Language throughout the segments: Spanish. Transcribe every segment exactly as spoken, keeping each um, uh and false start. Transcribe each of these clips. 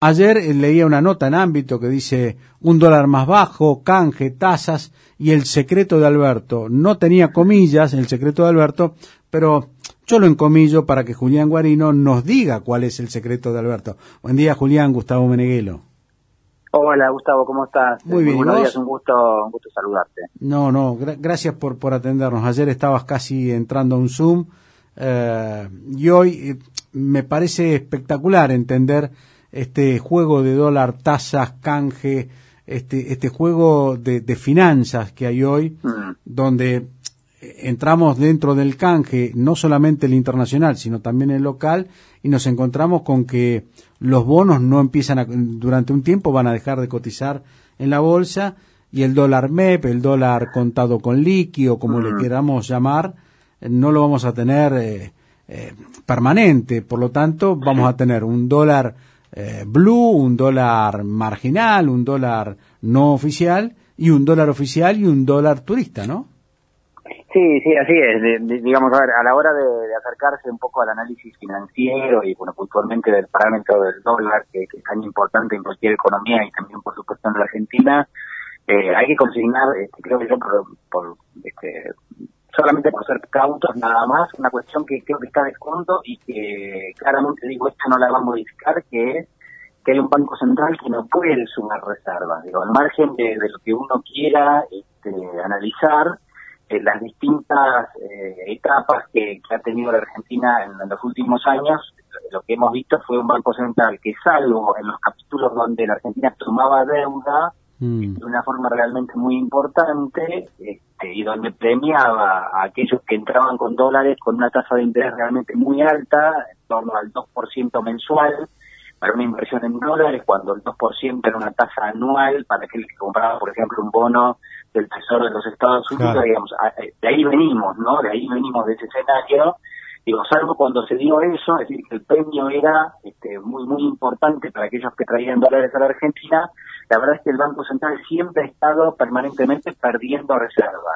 ayer eh, leía una nota en Ámbito que dice un dólar más bajo, canje, tasas y el secreto de Alberto. No tenía comillas el secreto de Alberto, pero yo lo encomillo para que Julián Guarino nos diga cuál es el secreto de Alberto. Buen día, Julián. Gustavo Meneghelo. Hola, Gustavo, ¿cómo estás? Muy bien, Muy buenos ¿y vos? días, un gusto, un gusto saludarte. No, no, gra- gracias por, por atendernos. Ayer estabas casi entrando a un Zoom eh, y hoy eh, me parece espectacular entender este juego de dólar, tasas, canje, este, este juego de, de finanzas que hay hoy, Mm. donde entramos dentro del canje, no solamente el internacional, sino también el local, y nos encontramos con que los bonos no empiezan a, durante un tiempo van a dejar de cotizar en la bolsa, y el dólar M E P, el dólar contado con liqui, o como Mm. le queramos llamar, no lo vamos a tener eh, eh, permanente. Por lo tanto, vamos a tener un dólar eh, blue, un dólar marginal, un dólar no oficial, y un dólar oficial y un dólar turista, ¿no? Sí, sí, así es. De, de, digamos, a, ver, a la hora de, de acercarse un poco al análisis financiero y, bueno, puntualmente del parámetro del dólar, que, que es tan importante en cualquier economía y también, por supuesto, en la Argentina, eh, hay que consignar, este, creo que yo, por, por este, solamente por ser cautos nada más, una cuestión que creo que está de fondo y que claramente digo, esta no la va a modificar, que es que hay un Banco Central que no puede sumar reservas. Digo, al margen de, de lo que uno quiera este, analizar, eh, las distintas eh, etapas que, que ha tenido la Argentina en, en los últimos años, lo que hemos visto fue un Banco Central que, salvo en los capítulos donde la Argentina tomaba deuda mm. de una forma realmente muy importante, este, y donde premiaba a aquellos que entraban con dólares con una tasa de interés realmente muy alta, en torno al dos por ciento mensual, para una inversión en dólares, cuando el dos por ciento era una tasa anual para aquel que compraba, por ejemplo, un bono del Tesoro de los Estados Unidos, claro. Digamos, de ahí venimos, ¿no? De ahí venimos de ese escenario. Digo, salvo cuando se dio eso, es decir, que el premio era este, muy, muy importante para aquellos que traían dólares a la Argentina, la verdad es que el Banco Central siempre ha estado permanentemente perdiendo reservas.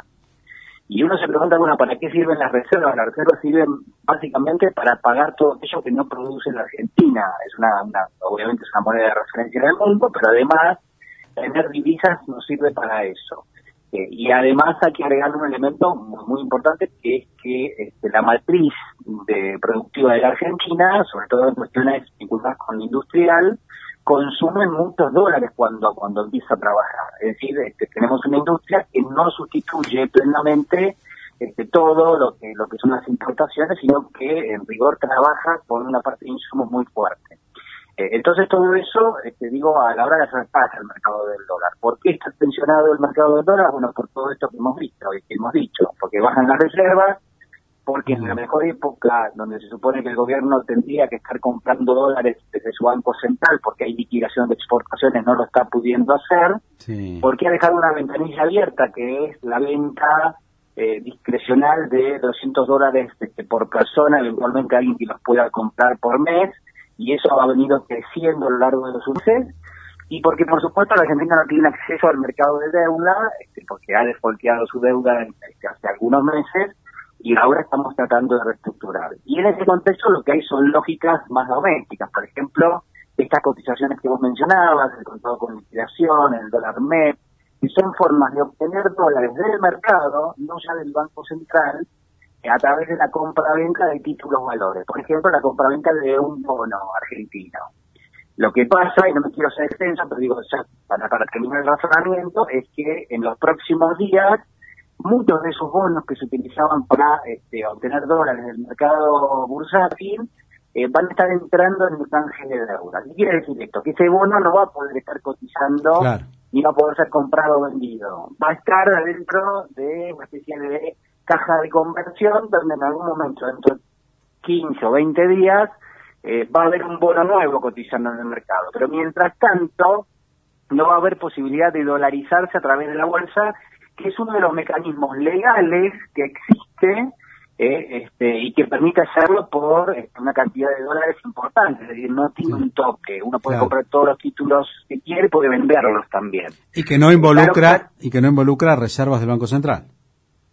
Y uno se pregunta, bueno, ¿para qué sirven las reservas? Las reservas sirven básicamente para pagar todo aquello que no produce la Argentina. Es una, una obviamente es una moneda de referencia en el mundo, pero además tener divisas nos sirve para eso. Eh, y además hay que agregar un elemento muy, muy importante, que es que este, la matriz de productiva de la Argentina, sobre todo en cuestiones vinculadas con lo industrial, consumen muchos dólares cuando cuando empieza a trabajar. Es decir, este, tenemos una industria que no sustituye plenamente este, todo lo que lo que son las importaciones, sino que en rigor trabaja con una parte de insumos muy fuerte. Eh, entonces todo eso, este, digo, a la hora de acercarse al mercado del dólar. ¿Por qué está tensionado el mercado del dólar? Bueno, por todo esto que hemos visto y que hemos dicho, porque bajan las reservas, porque en la mejor época, donde se supone que el gobierno tendría que estar comprando dólares desde su banco central, porque hay liquidación de exportaciones, no lo está pudiendo hacer, sí. Porque ha dejado una ventanilla abierta, que es la venta eh, discrecional de doscientos dólares este, por persona, eventualmente alguien que los pueda comprar por mes, y eso ha venido creciendo a lo largo de los meses, y porque, por supuesto, la Argentina no tiene acceso al mercado de deuda, este, porque ha desfolteado su deuda este, hace algunos meses, y ahora estamos tratando de reestructurar. Y en ese contexto lo que hay son lógicas más domésticas. Por ejemplo, estas cotizaciones que vos mencionabas, el contado con liquidación, el dólar M E P, que son formas de obtener dólares del mercado, no ya del Banco Central, a través de la compra-venta de títulos valores. Por ejemplo, la compra-venta de un bono argentino. Lo que pasa, y no me quiero ser extenso, pero digo ya para, para terminar el razonamiento, es que en los próximos días muchos de esos bonos que se utilizaban para este, obtener dólares del mercado bursátil eh, van a estar entrando en el canje de deuda. ¿Qué quiere decir esto? Que ese bono no va a poder estar cotizando, claro, ni va a poder ser comprado o vendido. Va a estar adentro de una especie de caja de conversión, donde en algún momento, dentro de quince o veinte días, eh, va a haber un bono nuevo cotizando en el mercado. Pero mientras tanto, no va a haber posibilidad de dolarizarse a través de la bolsa, que es uno de los mecanismos legales que existe eh, este, y que permite hacerlo por este, una cantidad de dólares importante, es decir, no tiene un tope, uno puede, claro, comprar todos los títulos que quiere y puede venderlos también. Y que no involucra, claro, y que no involucra reservas del Banco Central.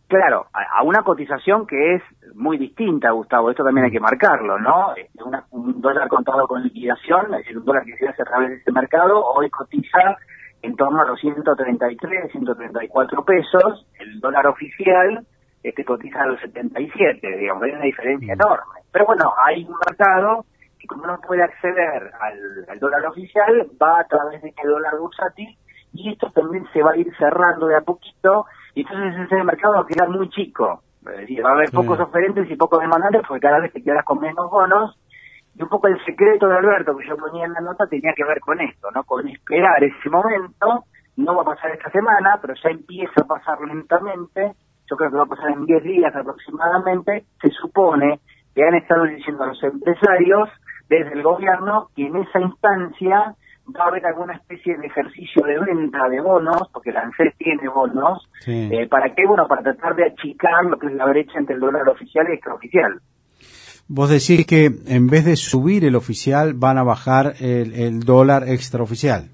Claro, a, a una cotización que es muy distinta, Gustavo, esto también hay que marcarlo, ¿no? Una, un dólar contado con liquidación, es decir, un dólar que se hace a través de este mercado, hoy cotiza en torno a los ciento treinta y tres, ciento treinta y cuatro pesos, el dólar oficial este cotiza a los setenta y siete, digamos, hay una diferencia enorme. Pero bueno, hay un mercado que como no puede acceder al, al dólar oficial, va a través de este dólar bursátil, y esto también se va a ir cerrando de a poquito, y entonces ese mercado va a quedar muy chico. Es decir, va a haber sí. pocos oferentes y pocos demandantes, porque cada vez te quedas con menos bonos, y un poco el secreto de Alberto que yo ponía en la nota tenía que ver con esto, ¿no? Con esperar ese momento, no va a pasar esta semana, pero ya empieza a pasar lentamente, yo creo que va a pasar en diez días aproximadamente, se supone que han estado diciendo a los empresarios desde el gobierno que en esa instancia va a haber alguna especie de ejercicio de venta de bonos, porque la ANSES tiene bonos, sí. eh, ¿para qué? Bueno, para tratar de achicar lo que es la brecha entre el dólar oficial y el extraoficial. Vos decís que en vez de subir el oficial, van a bajar el, el dólar extraoficial.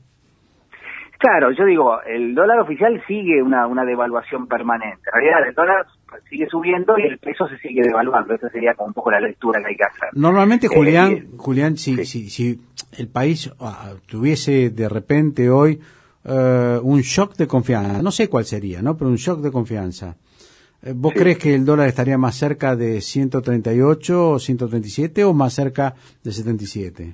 Claro, yo digo, el dólar oficial sigue una, una devaluación permanente. En realidad el dólar sigue subiendo y el peso se sigue devaluando. Esa sería como un poco la lectura que hay que hacer. Normalmente, Julián, eh, Julián, si, sí. si, si el país uh, tuviese de repente hoy uh, un shock de confianza, no sé cuál sería, ¿no? Pero un shock de confianza. ¿Vos sí. crees que el dólar estaría más cerca de ciento treinta y ocho o ciento treinta y siete o más cerca de setenta y siete?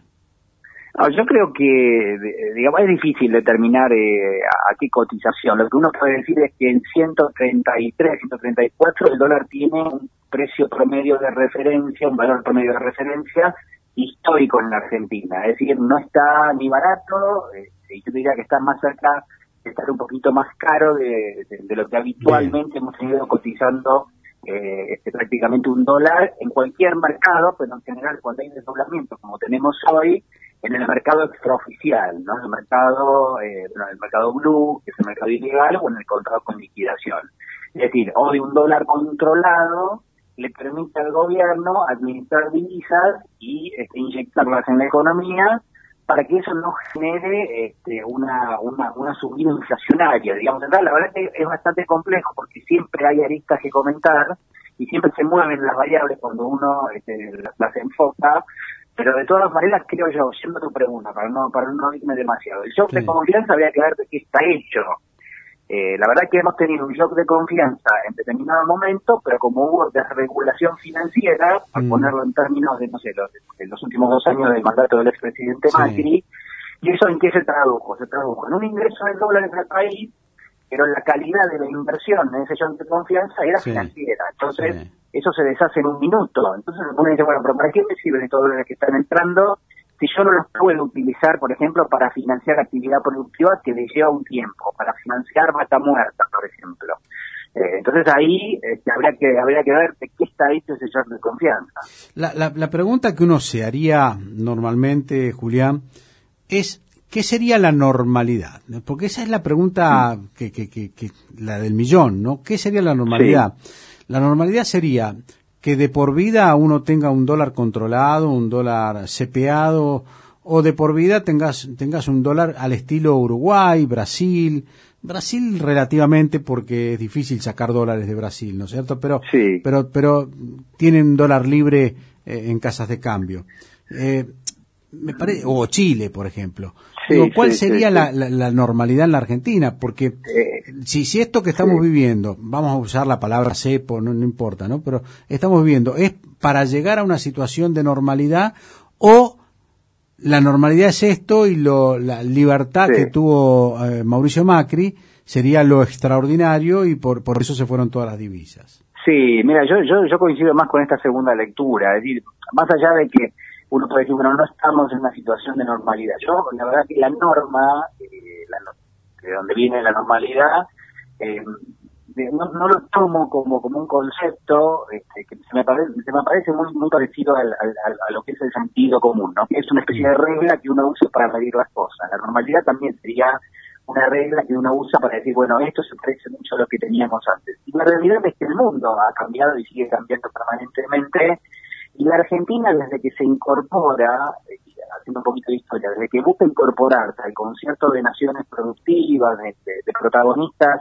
No, yo creo que, digamos, es difícil determinar eh, a, a qué cotización. Lo que uno puede decir es que en ciento treinta y tres, ciento treinta y cuatro el dólar tiene un precio promedio de referencia, un valor promedio de referencia histórico en la Argentina. Es decir, no está ni barato, eh, yo diría que está más cerca de estar un poquito más caro de, de, de lo que habitualmente Bien. hemos tenido cotizando eh, este, prácticamente un dólar en cualquier mercado, pero en general cuando hay desdoblamiento como tenemos hoy, en el mercado extraoficial, ¿no? El mercado, eh, bueno, el mercado blue, que es el mercado ilegal, o en el contrato con liquidación. Es decir, hoy un dólar controlado le permite al gobierno administrar divisas y este, inyectarlas en la economía para que eso no genere este, una, una, una subida inflacionaria, digamos. Entonces, la verdad es que es bastante complejo porque siempre hay aristas que comentar y siempre se mueven las variables cuando uno este, las, las enfoca. Pero de todas maneras, creo yo, yendo a tu pregunta, para no para no irme demasiado, el shock sí. de confianza habría que ver de qué está hecho. Eh, la verdad es que hemos tenido un shock de confianza en determinado momento, pero como hubo desregulación financiera, mm. por ponerlo en términos de, no sé, los, de los últimos dos años del mandato del expresidente sí. Macri, ¿y eso en qué se tradujo? Se tradujo en un ingreso de dólares al país, pero la calidad de la inversión en ese shock de confianza era sí. financiera. Entonces, sí. eso se deshace en un minuto. Entonces uno dice, bueno, pero ¿para qué me sirven estos dólares que están entrando si yo no los puedo utilizar, por ejemplo, para financiar actividad productiva que le lleva un tiempo, para financiar vaca muerta, por ejemplo? Eh, entonces ahí este, habría que habría que ver de qué está hecho ese shock de confianza. La, la, la pregunta que uno se haría normalmente, Julián, es ¿qué sería la normalidad? Porque esa es la pregunta que, que, que, que la del millón, ¿no? ¿Qué sería la normalidad? Sí. La normalidad sería que de por vida uno tenga un dólar controlado, un dólar cepeado, o de por vida tengas tengas un dólar al estilo Uruguay, Brasil, Brasil relativamente porque es difícil sacar dólares de Brasil, ¿no es cierto? Pero sí. pero pero tienen dólar libre eh, en casas de cambio. Eh, me parece, o Chile, por ejemplo. Sí, Digo, ¿cuál sí, sería sí, la, sí. La, la normalidad en la Argentina? Porque eh, si, si esto que estamos sí. viviendo, vamos a usar la palabra cepo, no, no importa, ¿no? Pero estamos viviendo, ¿es para llegar a una situación de normalidad o la normalidad es esto y lo, la libertad sí. que tuvo eh, Mauricio Macri sería lo extraordinario y por, por eso se fueron todas las divisas? Sí, mira, yo, yo, yo coincido más con esta segunda lectura, es decir, más allá de que uno puede decir, bueno, no estamos en una situación de normalidad. Yo, la verdad que la norma, eh, la, de donde viene la normalidad, eh, de, no, no lo tomo como como un concepto este, que se me parece, se me parece muy muy parecido al, al, a lo que es el sentido común, ¿no? Que es una especie de regla que uno usa para medir las cosas. La normalidad también sería una regla que uno usa para decir, bueno, esto se parece mucho a lo que teníamos antes. Y la realidad es que el mundo ha cambiado y sigue cambiando permanentemente. Y la Argentina, desde que se incorpora, haciendo un poquito de historia, desde que busca incorporarse al concierto de naciones productivas, de, de, de protagonistas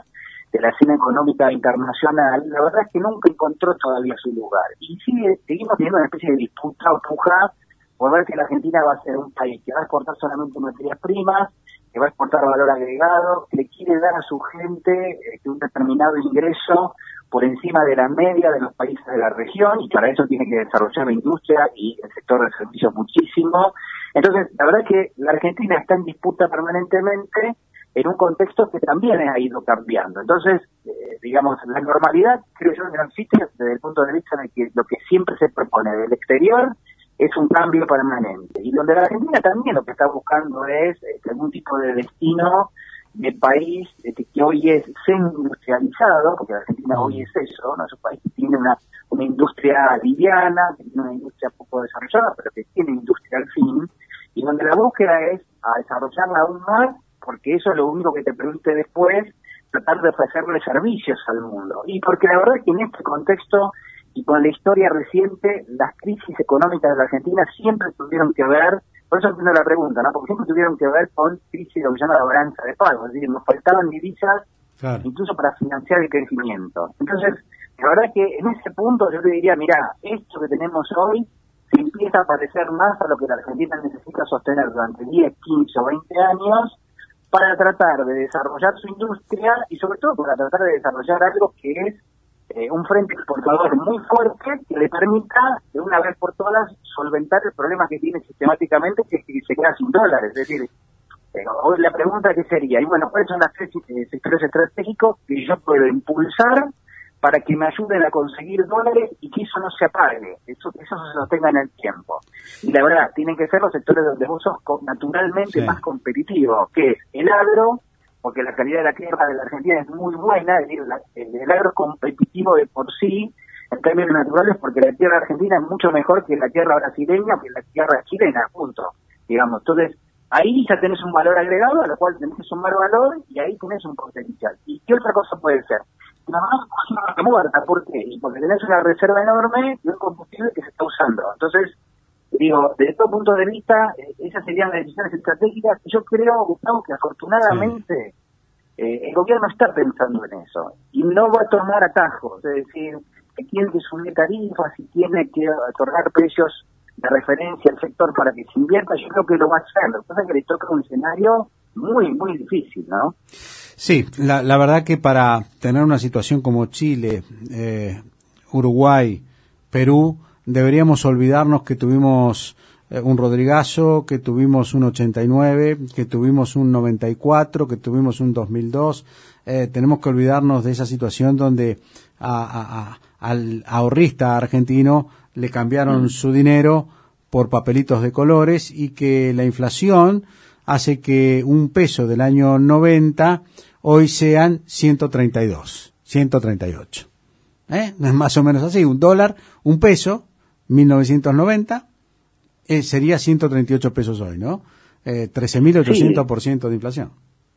de la escena económica internacional, la verdad es que nunca encontró todavía su lugar. Y sigue, seguimos teniendo una especie de disputa o puja por ver que la Argentina va a ser un país que va a exportar solamente materias primas, que va a exportar valor agregado, que le quiere dar a su gente este, un determinado ingreso por encima de la media de los países de la región, y para eso tiene que desarrollar la industria y el sector de servicios muchísimo. Entonces, la verdad es que la Argentina está en disputa permanentemente en un contexto que también ha ido cambiando. Entonces, eh, digamos, la normalidad creo yo que no existe desde el punto de vista de que lo que siempre se propone del exterior es un cambio permanente. Y donde la Argentina también lo que está buscando es eh, algún tipo de destino de país este, que hoy es semi-industrializado, porque la Argentina hoy es eso, ¿no? Es un país que tiene una, una industria liviana, que tiene una industria poco desarrollada, pero que tiene industria al fin, y donde la búsqueda es a desarrollarla aún más, porque eso es lo único que te permite después tratar de ofrecerle servicios al mundo. Y porque la verdad es que en este contexto y con la historia reciente, las crisis económicas de la Argentina siempre tuvieron que ver, por eso entiendo la pregunta, ¿no? Porque siempre tuvieron que ver con crisis de lo que se llama la balanza de pago, es decir, nos faltaban divisas, claro, incluso para financiar el crecimiento. Entonces, la verdad es que en ese punto yo te diría, mira, esto que tenemos hoy se empieza a parecer más a lo que la Argentina necesita sostener durante diez, quince o veinte años para tratar de desarrollar su industria y sobre todo para tratar de desarrollar algo que es eh, un frente exportador muy fuerte que le permita de una vez por todas solventar el problema que tiene sistemáticamente, que es que se queda sin dólares. Es decir, eh, hoy la pregunta que sería, y bueno, ¿cuáles son los eh, sectores estratégicos que yo puedo impulsar para que me ayuden a conseguir dólares y que eso no se apague, eso, eso se sostenga en el tiempo? Y la verdad, tienen que ser los sectores donde vos sos naturalmente sí. más competitivo, que es el agro, porque la calidad de la tierra de la Argentina es muy buena, es decir, la, el, el agro es competitivo de por sí, en términos naturales, porque la tierra argentina es mucho mejor que la tierra brasileña, que la tierra chilena, punto, digamos. Entonces, ahí ya tenés un valor agregado, a lo cual tenés que sumar valor, y ahí tenés un potencial. ¿Y qué otra cosa puede ser? Nada más una muerta, ¿por qué? Y porque tenés una reserva enorme de un combustible que se está usando. Entonces, digo, desde todo punto de vista, eh, esas serían las decisiones estratégicas. Yo creo, Gustavo, que afortunadamente sí. eh, el gobierno está pensando en eso y no va a tomar atajos, es decir, que tiene que subir tarifas y tiene que otorgar precios de referencia al sector para que se invierta. Yo creo que lo va a hacer. Lo que pasa es que le toca un escenario muy, muy difícil, ¿no? Sí, la, la verdad que para tener una situación como Chile, eh, Uruguay, Perú, deberíamos olvidarnos que tuvimos eh, un Rodrigazo, que tuvimos un ochenta y nueve, que tuvimos un noventa y cuatro, que tuvimos un dos mil dos. Eh, tenemos que olvidarnos de esa situación donde a, a, a, al ahorrista argentino le cambiaron mm. su dinero por papelitos de colores y que la inflación hace que un peso del año noventa hoy sean ciento treinta y dos, ciento treinta y ocho. ¿Eh? Es más o menos así, un dólar, un peso, mil novecientos noventa, eh, sería ciento treinta y ocho pesos hoy, ¿no? Eh, trece mil ochocientos por ciento sí. de inflación.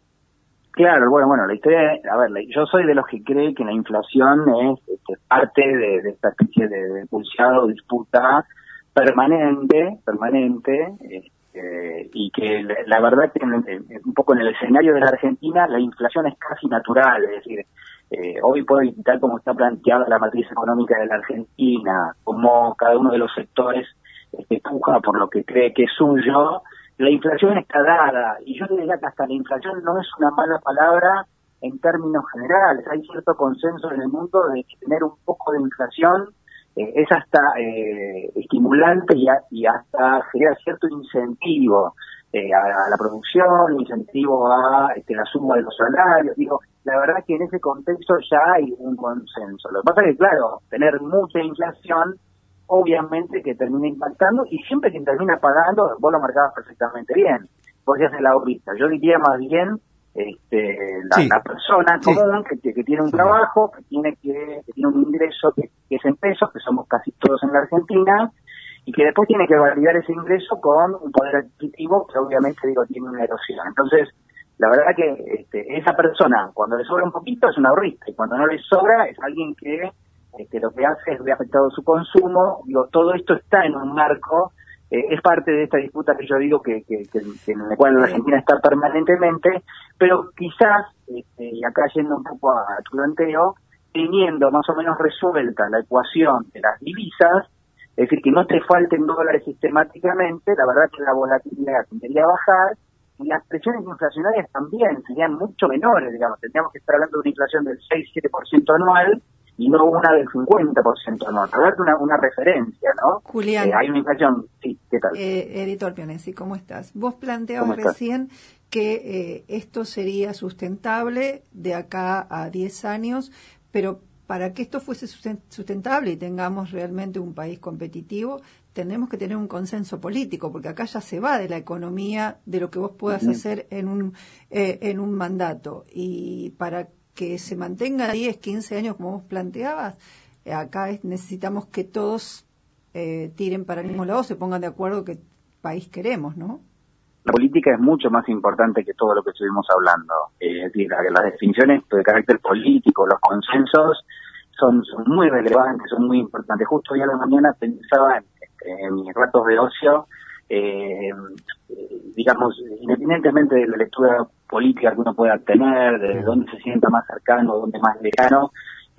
Claro, bueno, bueno, la historia, a ver, la, yo soy de los que cree que la inflación es este, parte de, de esta especie de, de pulseado, disputa permanente, permanente, este, y que la, la verdad que en, en, un poco en el escenario de la Argentina la inflación es casi natural, es decir, eh, hoy puedo visitar cómo está planteada la matriz económica de la Argentina, cómo cada uno de los sectores este, puja por lo que cree que es suyo. La inflación está dada, y yo diría que hasta la inflación no es una mala palabra en términos generales. Hay cierto consenso en el mundo de que tener un poco de inflación eh, es hasta eh, estimulante y, a, y hasta genera cierto incentivo eh, a, a la producción, incentivo a este, la suma de los salarios. Digo, la verdad que en ese contexto ya hay un consenso. Lo que pasa es que, claro, tener mucha inflación obviamente que termina impactando, y siempre quien termina pagando, vos lo marcabas perfectamente bien, vos ya haces la ahorrista. Yo diría más bien este, la, sí. la persona común sí. que, que tiene un trabajo, que tiene que, que tiene un ingreso que, que es en pesos, que somos casi todos en la Argentina, y que después tiene que validar ese ingreso con un poder adquisitivo que obviamente digo tiene una erosión. Entonces, la verdad que este, esa persona, cuando le sobra un poquito, es un ahorrista, y cuando no le sobra, es alguien que Este, lo que hace es ve afectado su consumo. Digo, todo esto está en un marco eh, es parte de esta disputa que yo digo que, que, que, que en la cual la Argentina está permanentemente, pero quizás, este, y acá yendo un poco a tu planteo, teniendo más o menos resuelta la ecuación de las divisas, es decir, que no te falten dólares sistemáticamente, la verdad que la volatilidad tendría a bajar, y las presiones inflacionarias también serían mucho menores, digamos, tendríamos que estar hablando de una inflación del seis siete por ciento anual, y no una del cincuenta por ciento anual, para darte una, una referencia, ¿no? Julián. Eh, hay una inflación, sí, ¿qué tal? Eh, editor Pianesi, ¿cómo estás? Vos planteabas recién que eh, esto sería sustentable de acá a diez años, pero para que esto fuese sustentable y tengamos realmente un país competitivo, tenemos que tener un consenso político, porque acá ya se va de la economía, de lo que vos puedas uh-huh. hacer en un eh, en un mandato. Y para que se mantenga diez, quince años, como vos planteabas, eh, acá es, necesitamos que todos eh, tiren para el mismo lado, se pongan de acuerdo qué país queremos, ¿no? La política es mucho más importante que todo lo que estuvimos hablando. Eh, es decir, las definiciones de carácter político, los consensos, son, son muy relevantes, son muy importantes. Justo hoy a la mañana pensaba en, en mis ratos de ocio, eh, digamos, independientemente de la lectura política que uno pueda tener, de dónde se sienta más cercano, dónde más lejano,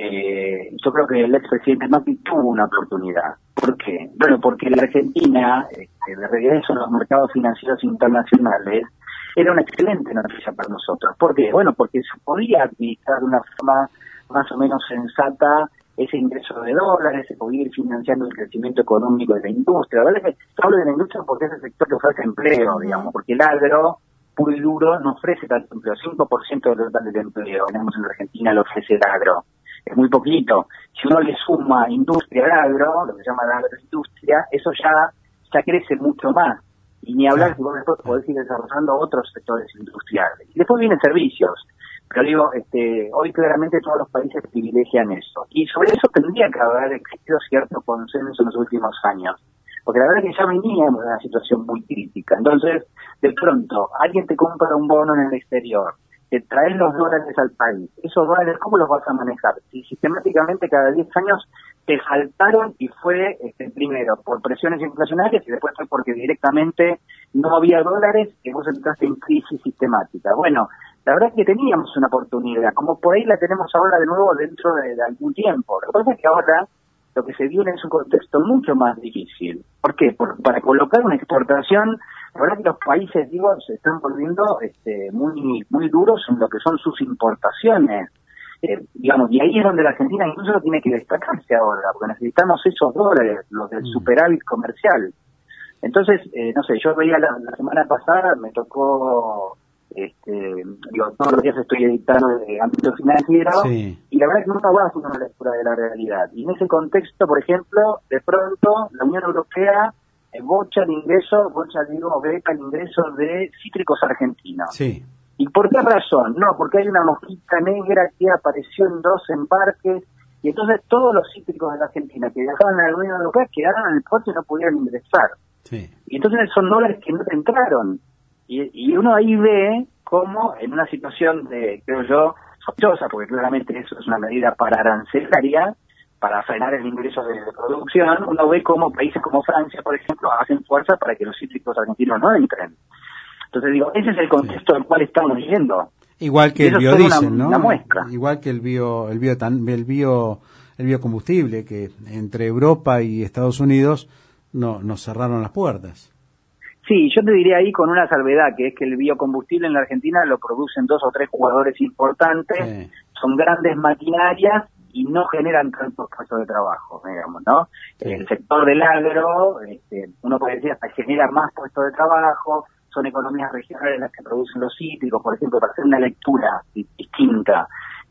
eh, yo creo que el expresidente Macri tuvo una oportunidad. ¿Por qué? Bueno, porque la Argentina, este, de regreso a los mercados financieros internacionales, era una excelente noticia para nosotros. ¿Por qué? Bueno, porque se podía administrar de una forma más o menos sensata ese ingreso de dólares, se podía ir financiando el crecimiento económico de la industria. La verdad es que yo hablo de la industria porque es el sector que ofrece empleo, digamos, porque el agro puro y duro no ofrece tanto empleo. cinco por ciento del total del empleo tenemos en Argentina lo ofrece el agro. Es muy poquito. Si uno le suma industria al agro, lo que se llama la agroindustria, eso ya, ya crece mucho más. Y ni hablar si vos después podés ir desarrollando otros sectores industriales. Y después vienen servicios. Pero digo, este, hoy claramente todos los países privilegian eso. Y sobre eso tendría que haber existido cierto consenso en los últimos años. Porque la verdad es que ya veníamos de una situación muy crítica. Entonces, de pronto, alguien te compra un bono en el exterior, te traes los dólares al país. Esos dólares, ¿cómo los vas a manejar? Si sistemáticamente cada diez años te faltaron y fue, este, primero, por presiones inflacionarias y después fue porque directamente no había dólares y vos entraste en crisis sistemática. Bueno, la verdad es que teníamos una oportunidad, como por ahí la tenemos ahora de nuevo dentro de, de algún tiempo. Lo que pasa es que ahora lo que se viene es un contexto mucho más difícil. ¿Por qué? Por, para colocar una exportación, la verdad que los países, digo, se están volviendo este, muy muy duros en lo que son sus importaciones. Eh, digamos, y ahí es donde la Argentina incluso tiene que destacarse ahora, porque necesitamos esos dólares, los del superávit comercial. Entonces, eh, no sé, yo veía la, la semana pasada, me tocó, este, digo, todos los días estoy editando de ámbito financiero, sí. Y la verdad es que nunca va a hacer una lectura de la realidad. Y en ese contexto, por ejemplo, de pronto, la Unión Europea eh, bocha el ingreso, bocha, digo, beca el ingreso de cítricos argentinos. Sí. ¿Y por qué razón? No, porque hay una mosquita negra que apareció en dos embarques, y entonces todos los cítricos de la Argentina que viajaban a la Unión Europea quedaron en el puerto y no pudieron ingresar. Sí. Y entonces son dólares que no te entraron. Y, y uno ahí ve cómo en una situación de, creo yo, sospechosa, porque claramente eso es una medida para arancelaria, para frenar el ingreso de, de producción, uno ve cómo países como Francia, por ejemplo, hacen fuerza para que los cítricos argentinos no entren. Entonces digo, ese es el contexto al cual estamos yendo. Igual que el biodiesel, ¿no? Una muestra. Igual que el bio, el bio, el bio, el biocombustible, que entre Europa y Estados Unidos no nos cerraron las puertas. Sí, yo te diría ahí con una salvedad, que es que el biocombustible en la Argentina lo producen dos o tres jugadores importantes, sí. Son grandes maquinarias y no generan tantos puestos de trabajo, digamos, ¿no? Sí. El sector del agro, este, uno puede decir hasta genera más puestos de trabajo, son economías regionales las que producen los cítricos, por ejemplo, para hacer una lectura distinta.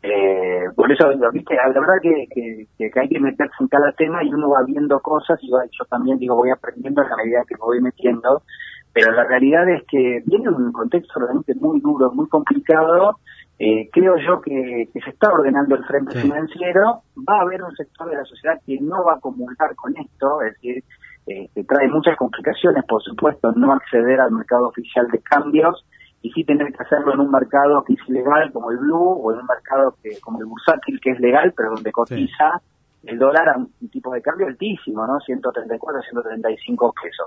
Eh, por eso, viste, la verdad que, que, que hay que meterse en cada tema y uno va viendo cosas y va, yo también digo voy aprendiendo a la medida que me voy metiendo, pero la realidad es que viene un contexto realmente muy duro, muy complicado. Eh, creo yo que, que se está ordenando el frente sí. financiero, va a haber un sector de la sociedad que no va a comulgar con esto, es decir, eh, que trae muchas complicaciones, por supuesto, no acceder al mercado oficial de cambios, y sí tener que hacerlo en un mercado que es ilegal como el blue, o en un mercado que como el bursátil que es legal, pero donde cotiza sí. el dólar a un tipo de cambio altísimo, ¿no? ciento treinta y cuatro, ciento treinta y cinco pesos.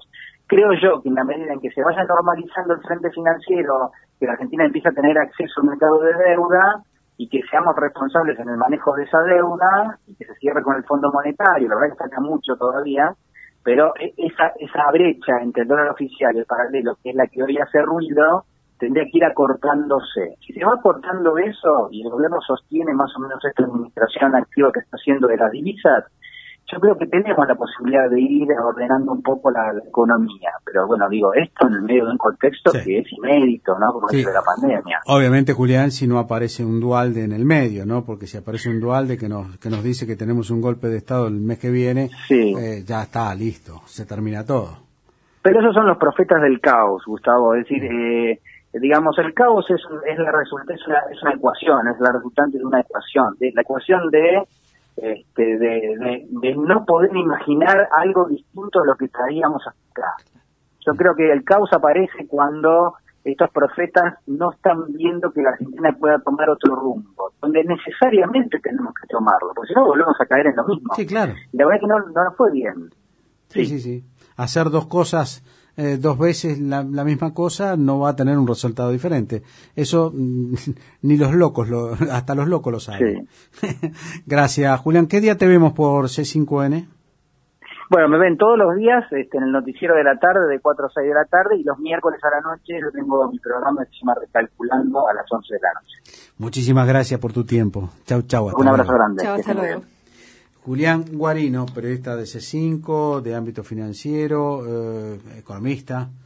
creo yo que en la medida en que se vaya normalizando el frente financiero, que la Argentina empiece a tener acceso al mercado de deuda y que seamos responsables en el manejo de esa deuda y que se cierre con el Fondo Monetario, la verdad que falta mucho todavía, pero esa esa brecha entre el dólar oficial y el paralelo, que es la que hoy hace ruido, tendría que ir acortándose. Si se va acortando eso y el gobierno sostiene más o menos esta administración activa que está haciendo de las divisas, yo creo que tenemos la posibilidad de ir ordenando un poco la, la economía. Pero bueno, digo, esto en el medio de un contexto sí. que es inédito, ¿no? Como sí. es de la pandemia. Obviamente, Julián, si no aparece un Dualde en el medio, ¿no? Porque si aparece un Dualde que nos que nos dice que tenemos un golpe de Estado el mes que viene, sí. eh, ya está, listo, se termina todo. Pero esos son los profetas del caos, Gustavo. Es decir, eh, digamos, el caos es, es, la resulta, es, una, es una ecuación, es la resultante de una ecuación. De, la ecuación de... Este, de, de, de no poder imaginar algo distinto a lo que traíamos hasta acá. Yo creo que el caos aparece cuando estos profetas no están viendo que la Argentina pueda tomar otro rumbo, donde necesariamente tenemos que tomarlo, porque si no volvemos a caer en lo mismo. Sí, claro. Y la verdad es que no, no nos fue bien. Sí, sí, sí. sí. Hacer dos cosas, eh, dos veces la, la misma cosa, no va a tener un resultado diferente. Eso ni los locos, lo, hasta los locos lo saben. Sí. Gracias, Julián. ¿Qué día te vemos por C cinco N? Bueno, me ven todos los días este, en el noticiero de la tarde, de cuatro a seis de la tarde, y los miércoles a la noche yo tengo mi programa que se llama Recalculando a las once de la noche. Muchísimas gracias por tu tiempo. Chau, chau. Un abrazo grande. Chau, hasta luego. Julián Guarino, periodista de C cinco, de ámbito financiero, eh, economista.